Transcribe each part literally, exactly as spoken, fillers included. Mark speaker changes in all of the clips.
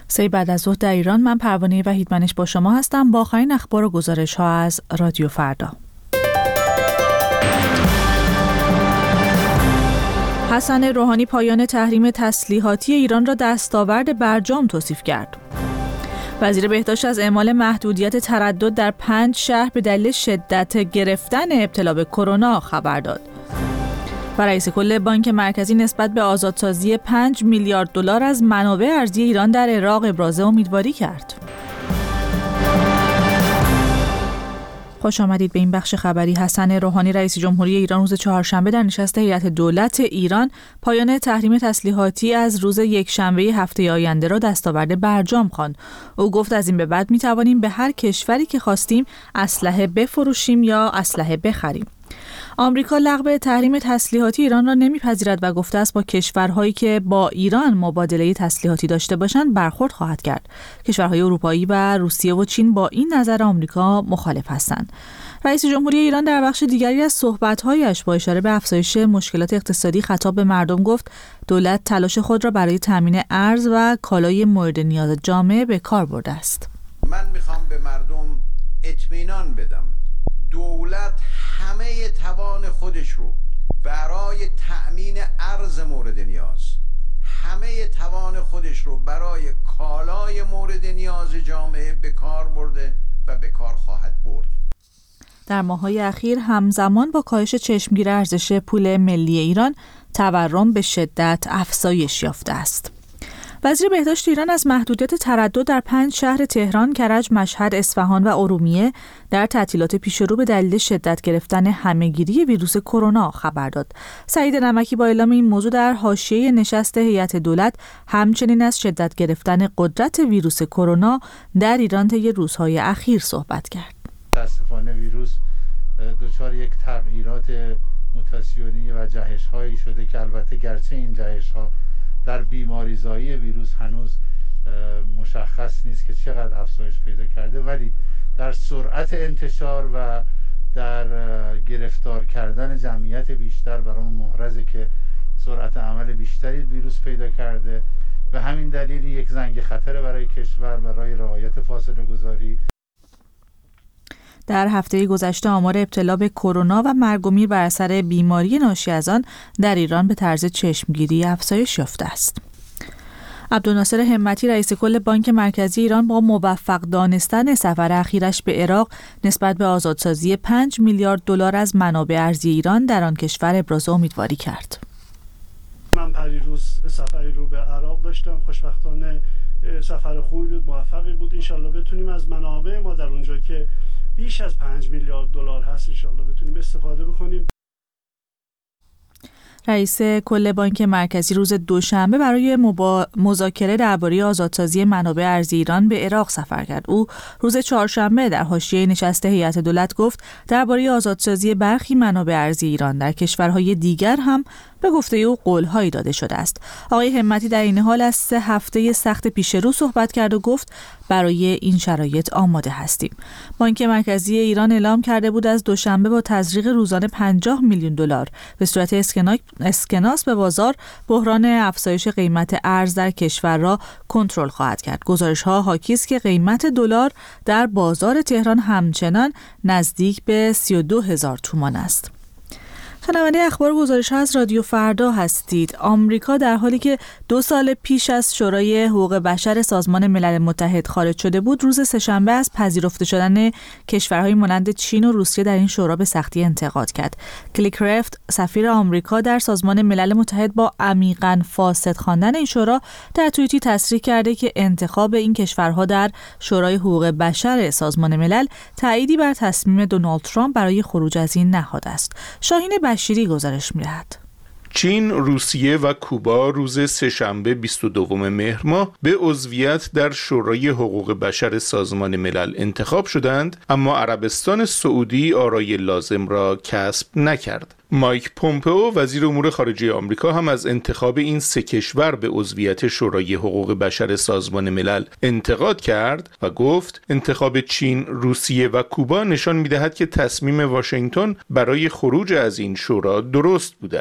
Speaker 1: سه بعد از ظهر در ایران. من پروانه وحیدمنش با شما هستم با آخرین اخبار و گزارش ها از رادیو فردا. حسن روحانی پایان تحریم تسلیحاتی ایران را دستاورد برجام توصیف کرد. وزیر بهداشت از اعمال محدودیت تردد در پنج شهر به دلیل شدت گرفتن ابتلا به کرونا خبر داد. و رئیس کل بانک مرکزی نسبت به آزادسازی پنج میلیارد دلار از منابع ارزی ایران در عراق ابراز امیدواری کرد. خوش آمدید به این بخش خبری. حسن روحانی رئیس جمهوری ایران روز چهارشنبه در نشست هیئت دولت ایران پایان تحریم تسلیحاتی از روز یکشنبه هفته آینده را دستاورد برجام خواند. او گفت از این به بعد می توانیم به هر کشوری که خواستیم اسلحه بفروشیم یا اسلحه بخریم. آمریکا لغو تحریم تسلیحاتی ایران را نمیپذیرد و گفته است با کشورهایی که با ایران مبادله تسلیحاتی داشته باشند برخورد خواهد کرد. کشورهای اروپایی و روسیه و چین با این نظر آمریکا مخالف هستند. رئیس جمهوری ایران در بخش دیگری از صحبت‌هایش با اشاره به افزایش مشکلات اقتصادی خطاب به مردم گفت دولت تلاش خود را برای تامین ارز و کالای مورد نیاز جامعه به کار برده است.
Speaker 2: من میخوام به مردم اطمینان بدم دولت همه توان خودش رو برای تأمین ارز مورد نیاز، همه توان خودش رو برای کالای مورد نیاز جامعه به کار برده و به کار خواهد برد.
Speaker 1: در ماه‌های اخیر همزمان با کاهش چشمگیر ارزش پول ملی ایران، تورم به شدت افزایش یافته است. وزیر بهداشت ایران از محدودیت تردد در پنج شهر تهران، کرج، مشهد، اصفهان و ارومیه در تعطیلات پیشرو به دلیل شدت گرفتن همهگیری ویروس کرونا خبر داد. سعید نمکی با اعلام این موضوع در حاشیه نشست هیئت دولت همچنین از شدت گرفتن قدرت ویروس کرونا در ایران طی روزهای اخیر صحبت کرد.
Speaker 3: متاسفانه ویروس دچار یک تغییرات موتاسیونی و جهش‌هایی شده که البته گرچه این جهش‌ها در بیماریزایی ویروس هنوز مشخص نیست که چقدر افزایش پیدا کرده، ولی در سرعت انتشار و در گرفتار کردن جمعیت بیشتر برای محرزه که سرعت عمل بیشتری ویروس پیدا کرده و همین دلیل یک زنگ خطر برای کشور برای رعایت فاصله گذاری.
Speaker 1: در هفته گذشته آمار ابتلا به کرونا و مرگ و میر بر اثر بیماری ناشی از آن در ایران به طرز چشمگیری افزایش یافته است. عبدالناصر همتی رئیس کل بانک مرکزی ایران با موفق دانستن سفر اخیرش به عراق نسبت به آزادسازی پنج میلیارد دلار از منابع ارزی ایران در آن کشور ابراز امیدواری کرد.
Speaker 4: من پریروز سفری رو به عراق داشتم، خوشبختانه سفر خوبی بود، موفقی بود. انشالله بتونیم از منابع ما در اونجا که بیش از پنج میلیارد دلار هست انشالله بتونیم استفاده بکنیم.
Speaker 1: رئیس کل بانک مرکزی روز دوشنبه برای مبا... مذاکره درباره آزادسازی منابع ارزی ایران به عراق سفر کرد. او روز چهارشنبه در حاشیه نشست هیئت دولت گفت درباره آزادسازی برخی منابع ارزی ایران در کشورهای دیگر هم به گفته او قول‌هایی داده شده است. آقای همتی در این حال از سه هفته سخت پیش رو صحبت کرد و گفت برای این شرایط آماده هستیم. بانک مرکزی ایران اعلام کرده بود از دوشنبه با تزریق روزانه پنجاه میلیون دلار به صورت اسکناس به بازار بحران افزایش قیمت ارز در کشور را کنترل خواهد کرد. گزارش‌ها حاکی است که قیمت دلار در بازار تهران همچنان نزدیک به سی و دو هزار تومان است. شنونده اخبار گزارش از رادیو فردا هستید. آمریکا در حالی که دو سال پیش از شورای حقوق بشر سازمان ملل متحد خارج شده بود، روز سه‌شنبه از پذیرفته شدن کشورهای مانند چین و روسیه در این شورا به سختی انتقاد کرد. کلیکرفت، سفیر آمریکا در سازمان ملل متحد، با عمیقاً فاسد خواندن این شورا در توییتی تصریح کرده که انتخاب این کشورها در شورای حقوق بشر سازمان ملل تأییدی بر تصمیم دونالد ترامپ برای خروج از این نهاد است. شاهین بشیری گزارش می‌دهد.
Speaker 5: چین، روسیه و کوبا روز سه‌شنبه بیست و دوم مهر ماه به عضویت در شورای حقوق بشر سازمان ملل انتخاب شدند، اما عربستان سعودی آرای لازم را کسب نکرد. مایک پومپئو وزیر امور خارجه آمریکا هم از انتخاب این سه کشور به عضویت شورای حقوق بشر سازمان ملل انتقاد کرد و گفت انتخاب چین، روسیه و کوبا نشان می‌دهد که تصمیم واشنگتن برای خروج از این شورا درست بوده است.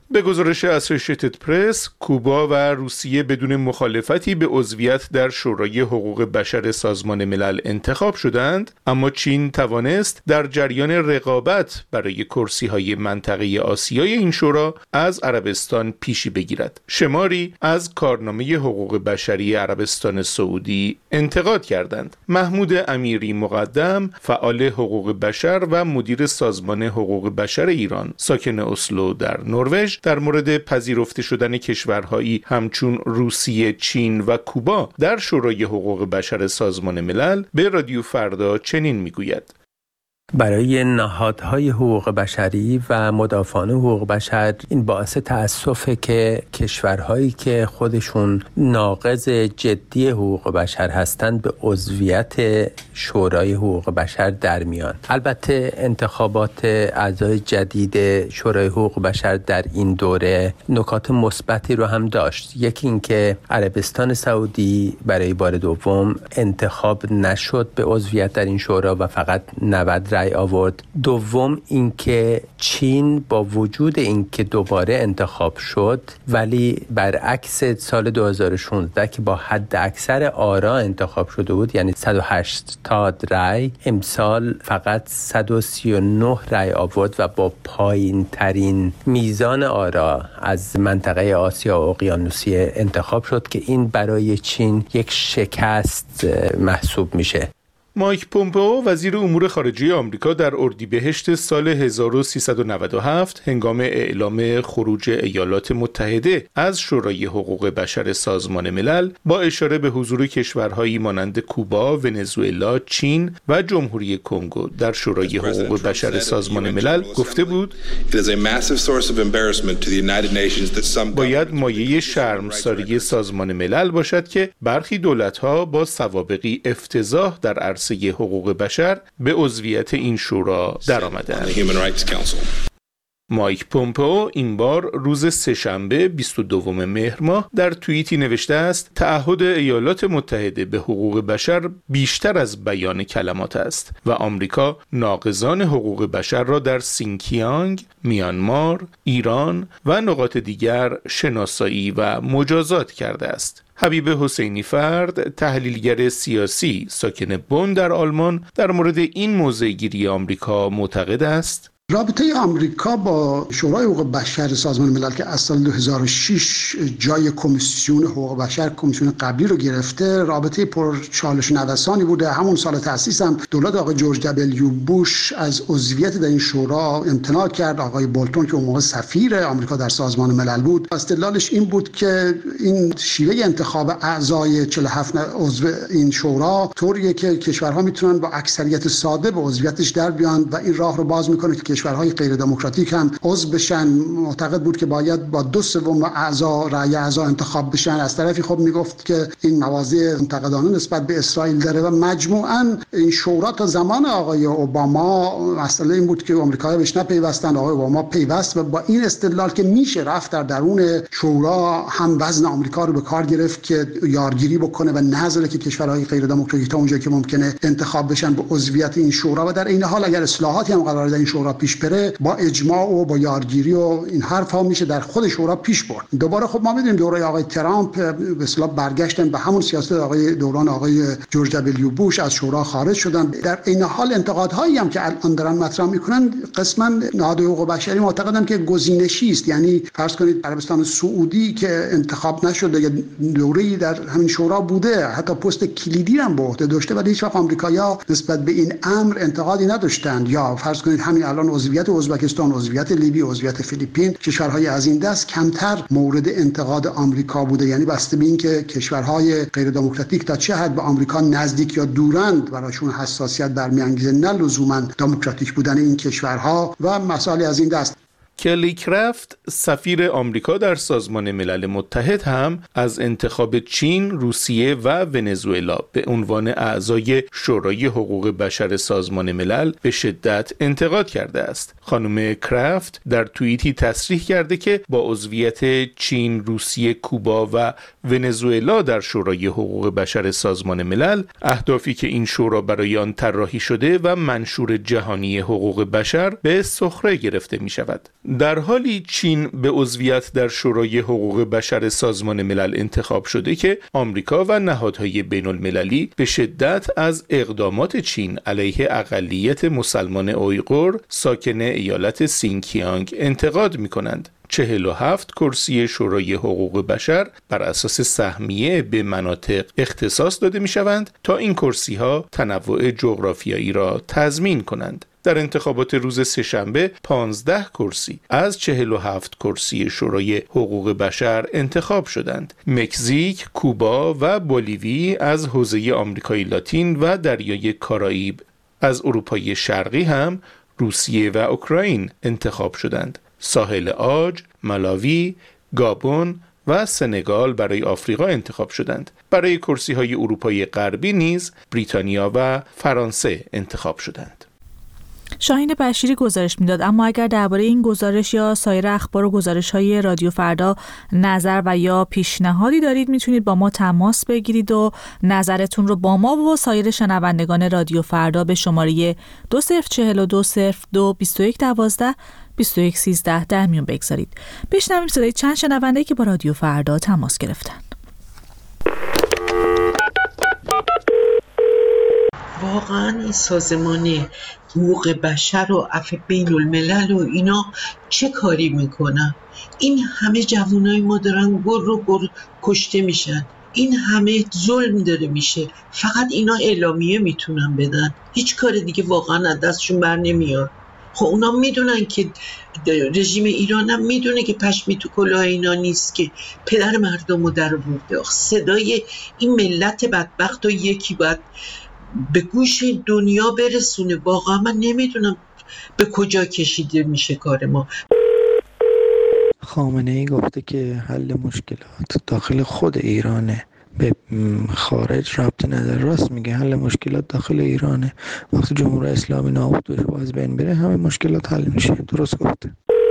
Speaker 5: به گزارش اسوسییتد پرس، کوبا و روسیه بدون مخالفتی به عضویت در شورای حقوق بشر سازمان ملل انتخاب شدند، اما چین توانست در جریان رقابت برای کرسی‌های منطقه آسیای این شورا از عربستان پیشی بگیرد. شماری از کارنامه حقوق بشری عربستان سعودی انتقاد کردند. محمود امیری مقدم، فعال حقوق بشر و مدیر سازمان حقوق بشر ایران، ساکن اسلو در نروژ، در مورد پذیرفته شدن کشورهایی همچون روسیه، چین و کوبا در شورای حقوق بشر سازمان ملل به رادیو فردا چنین میگوید:
Speaker 6: برای نهادهای حقوق بشری و مدافعان حقوق بشر این باعث تأسفه که کشورهایی که خودشون ناقض جدی حقوق بشر هستند به عضویت شورای حقوق بشر در میان. البته انتخابات اعضای جدید شورای حقوق بشر در این دوره نکات مثبتی رو هم داشت. یکی این که عربستان سعودی برای بار دوم انتخاب نشد به عضویت در این شورا و فقط نود رای آورد. دوم اینکه چین با وجود اینکه دوباره انتخاب شد ولی برعکس سال دو هزار و شانزده که با حد اکثر آرا انتخاب شده بود، یعنی صد و هشتاد رای، امسال فقط صد و سی و نه رای آورد و با پایین ترین میزان آرا از منطقه آسیا و اقیانوسیه انتخاب شد که این برای چین یک شکست محسوب میشه.
Speaker 5: مایک پومپئو وزیر امور خارجه آمریکا در اردیبهشت سال هزار و سیصد و نود و هفت هنگام اعلام خروج ایالات متحده از شورای حقوق بشر سازمان ملل با اشاره به حضور کشورهایی مانند کوبا، ونزوئلا، چین و جمهوری کنگو در شورای حقوق بشر سازمان ملل گفته بود: باید مایه شرمساری سازمان ملل باشد که برخی دولت‌ها با سوابقی افتضاح در عرصه حقوق بشر به عضویت این شورا درآمدند. مایک پومپئو این بار روز سه‌شنبه بیست و دوم مهر ماه در توییتی نوشته است: تعهد ایالات متحده به حقوق بشر بیشتر از بیان کلمات است و آمریکا ناقضان حقوق بشر را در سینکیانگ، میانمار، ایران و نقاط دیگر شناسایی و مجازات کرده است. حبیب حسینی فرد، تحلیلگر سیاسی ساکن بن در آلمان، در مورد این موضع‌گیری آمریکا معتقد است:
Speaker 7: رابطه آمریکا با شورای حقوق بشر سازمان ملل که از سال دو هزار و شش جای کمیسیون حقوق بشر، کمیسیون قبلی رو گرفته، رابطه پر چالش نوسانی بوده. همون سال تأسیس هم دولت آقای جورج دبلیو بوش از عضویت در این شورا امتناع کرد. آقای بولتون که اون موقع سفیر آمریکا در سازمان ملل بود، استدلالش این بود که این شیوه انتخاب اعضای چهل و هفت عضو این شورا طوریه که کشورها میتونن با اکثریت ساده به عضویتش در بیان و این راه رو باز میکنه که کشورهای غیر دموکراتیک هم عضو بشن. معتقد بود که باید با دو سوم اعضا رأی اعضا انتخاب بشن. از طرفی خب میگفت که این مواضع منتقدانه نسبت به اسرائیل داره و مجموعاً این شورا تا زمان آقای اوباما مسئله این بود که آمریکایی‌ها بهش نپیوستن. آقای اوباما پیوست و با این استدلال که میشه رفت در درون شورا هم وزن آمریکا رو به کار گرفت که یارگیری بکنه و نذاره که کشورهای غیر دموکراتیک تا اونجایی که ممکنه انتخاب بشن به عضویت این شورا و در این حال اگر اصلاحاتی هم قرار در این شورا پیش بره با اجماع و با یارگیری و این حرف ها میشه در خود شورا پیش برد. دوباره خب ما میدونیم دوره آقای ترامپ به اصطلاح برگشتن به همون سیاست آقای دوران آقای جورج دبلیو بوش، از شورا خارج شدن. در این حال انتقادهایی هم که الان دارن مطرح میکنن قسما نهاد حقوق بشری معتقدن که گزینشی است. یعنی فرض کنید عربستان سعودی که انتخاب نشده یا دوره‌ای در همین شورا بوده، حتی پست کلیدی هم به عهده داشته ولی هیچ وقت آمریکایی‌ها نسبت به این امر انتقادی نداشتند. یا فرض کنید همین الان عضویت ازبکستان، عضویت لیبی، عضویت فیلیپین، کشورهای از این دست کمتر مورد انتقاد آمریکا بوده. یعنی بسته به این که کشورهای غیر دموکراتیک تا چه حد به آمریکا نزدیک یا دورند براشون حساسیت برمیانگیزه، نه لزوما دموکراتیک بودن این کشورها و مسائل از این دست.
Speaker 5: کلی کرافت، سفیر آمریکا در سازمان ملل متحد، هم از انتخاب چین، روسیه و ونزوئلا به عنوان اعضای شورای حقوق بشر سازمان ملل به شدت انتقاد کرده است. خانم کرافت در توییتی تصریح کرده که با عضویت چین، روسیه، کوبا و ونزوئلا در شورای حقوق بشر سازمان ملل، اهدافی که این شورا برای آن طراحی شده و منشور جهانی حقوق بشر به سخره گرفته می شود. در حالی چین به عضویت در شورای حقوق بشر سازمان ملل انتخاب شده که آمریکا و نهادهای بین المللی به شدت از اقدامات چین علیه اقلیت مسلمان اویغور ساکن ایالت سینکیانگ انتقاد می‌کنند. چهل و هفت کرسی شورای حقوق بشر بر اساس سهمیه به مناطق اختصاص داده می‌شوند تا این کرسی‌ها تنوع جغرافیایی را تضمین کنند. در انتخابات روز سه‌شنبه پانزده کرسی از چهل و هفت کرسی شورای حقوق بشر انتخاب شدند. مکزیک، کوبا و بولیوی از حوزه آمریکای لاتین و دریای کارائیب، از اروپای شرقی هم روسیه و اوکراین انتخاب شدند. ساحل عاج، مالاوی، گابون و سنگال برای آفریقا انتخاب شدند. برای کرسی‌های اروپای غربی نیز بریتانیا و فرانسه انتخاب شدند.
Speaker 1: شاهین بشیری گزارش میداد. اما اگر درباره این گزارش یا سایر اخبار و گزارش‌های رادیو فردا نظر و یا پیشنهادی دارید میتونید با ما تماس بگیرید و نظرتون رو با ما و سایر شنوندگان رادیو فردا به شماره دو صفر چهل دو صفر دو بیست و یک دوازده بیست و یک سیزده در میون بگذارید. بشنویم صدای چند شنونده که با رادیو فردا تماس گرفتن.
Speaker 8: واقعا این سازمان حقوق بشر و عفو بین الملل و اینا چه کاری میکنن؟ این همه جوانای ما دارن گر رو گر کشته میشن، این همه ظلم داره میشه، فقط اینا اعلامیه میتونن بدن، هیچ کار دیگه واقعا از دستشون بر نمیاد. خب اونا میدونن که رژیم ایران هم میدونه که پشمی تو کلاه اینا نیست که پدر مردم رو در آورده. صدای این ملت بدبخت و یکی باید به گوش دنیا برسونه. واقعا من نمیدونم به کجا کشیده میشه کار ما.
Speaker 9: خامنه‌ای گفته که حل مشکلات داخل خود ایرانه، به خارج ربطی نداره. راست میگه، حل مشکلات داخل ایرانه. وقتی جمهوری اسلامی نابود بشه و از بین بره همه مشکلات حل میشه. درست گفته.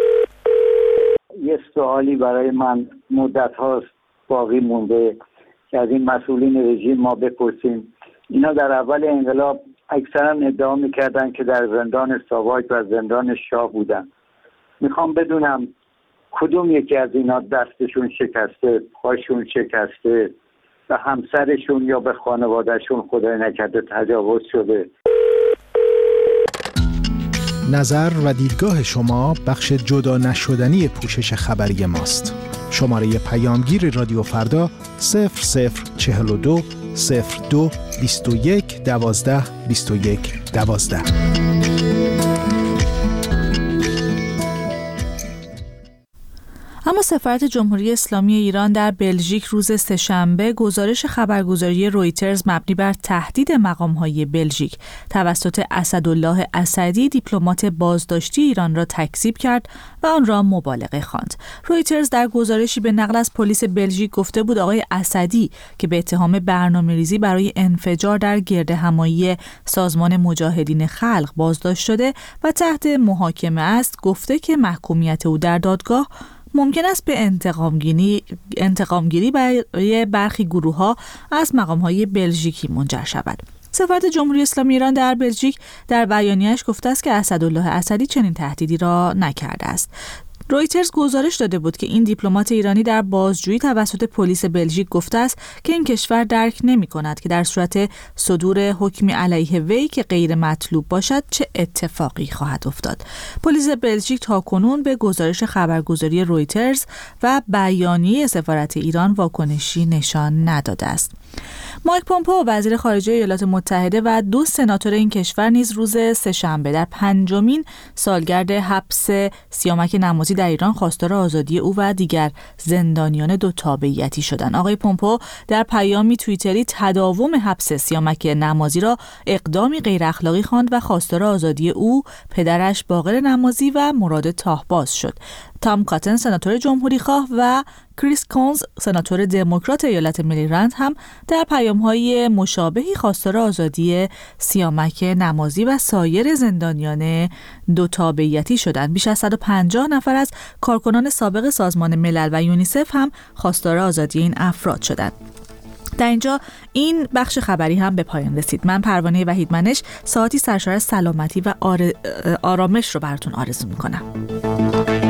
Speaker 10: یه سوالی برای من مدت هاست باقی مونده که از این مسئولین رژیم ما بپرسیم. اینا در اول انقلاب اکثرا ادعا میکردن که در زندان ساواک و زندان شاه بودن. میخوام بدونم کدوم یکی از اینا دستشون شکسته، پاشون شکسته، به همسرشون یا به خانوادهشون خدای نکرده تجاوز شده.
Speaker 11: نظر و دیدگاه شما بخش جدا نشدنی پوشش خبری ماست. شماره پیامگیر رادیو فردا صفر صفر چهل و دو صفر دو بیست و یک دوازده بیست و یک دوازده.
Speaker 1: اما سفارت جمهوری اسلامی ایران در بلژیک روز سه‌شنبه گزارش خبرگزاری رویترز مبنی بر تهدید مقام‌های بلژیک توسط اسدالله اسدی دیپلمات بازداشتی ایران را تکذیب کرد و آن را مبالغه خواند. رویترز در گزارشی به نقل از پلیس بلژیک گفته بود آقای اسدی که به اتهام برنامه‌ریزی برای انفجار در گردهمایی سازمان مجاهدین خلق بازداشت شده و تحت محاکمه است، گفته که محکومیت او در دادگاه ممکن است به انتقامگیری انتقامگیری برای برخی گروه‌ها از مقام‌های بلژیکی منجر شود. سفارت جمهوری اسلامی ایران در بلژیک در بیانیه‌اش گفته است که اسدالله اسدی چنین تهدیدی را نکرده است. رویترز گزارش داده بود که این دیپلمات ایرانی در بازجویی توسط پلیس بلژیک گفته است که این کشور درک نمی‌کند که در صورت صدور حکمی علیه وی که غیر مطلوب باشد چه اتفاقی خواهد افتاد. پلیس بلژیک تاکنون به گزارش خبرگزاری رویترز و بیانیه سفارت ایران واکنشی نشان نداده است. مایک پومپئو وزیر خارجه ایالات متحده و دو سناتور این کشور نیز روز سه‌شنبه در پنجمین سالگرد حبس سیامک نمازی در ایران خواستار آزادی او و دیگر زندانیان دو تابعیتی شدند. آقای پومپئو در پیامی توییتری تداوم حبس سیامک نمازی را اقدامی غیر اخلاقی خواند و خواستار آزادی او، پدرش باقر نمازی و مراد تاهباز شد. تام کاتن سناتور جمهوری خواه و کریس کونز سناتور دموکرات ایالت مریلند هم در پیام‌های مشابهی خواستار آزادی سیامک نمازی و سایر زندانیان دو تابعیتی شدند. بیش از صد و پنجاه نفر از کارکنان سابق سازمان ملل و یونیسف هم خواستار آزادی این افراد شدند. در اینجا این بخش خبری هم به پایان رسید. من پروانه وحیدمنش ساعتی سرشار از سلامتی و آر... آرامش رو براتون آرزو میکنم.